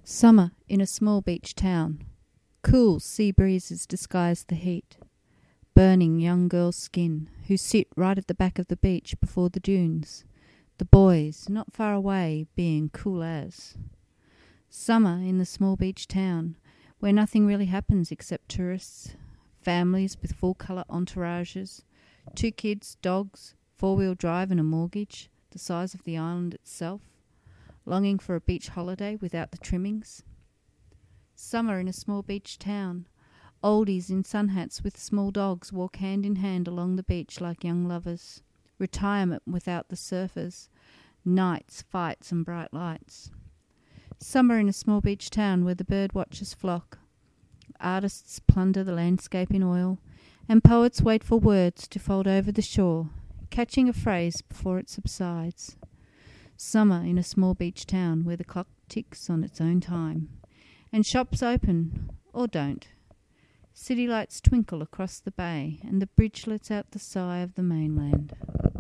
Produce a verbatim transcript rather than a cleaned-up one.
Summer in a small beach town. Cool sea breezes disguise the heat. Burning young girls' skin who sit right at the back of the beach before the dunes. The boys, not far away, being cool as. Summer in the small beach town where nothing really happens except tourists, families with full-colour entourages, two kids, dogs, four-wheel drive and a mortgage, the size of the island itself, longing for a beach holiday without the trimmings. Summer in a small beach town. Oldies in sun hats with small dogs walk hand in hand along the beach like young lovers. Retirement without the surfers. Nights, fights and bright lights. Summer in a small beach town where the bird watchers flock. Artists plunder the landscape in oil, and poets wait for words to fold over the shore, catching a phrase before it subsides. Summer in a small beach town where the clock ticks on its own time, and shops open, or don't. City lights twinkle across the bay, and the bridge lets out the sigh of the mainland.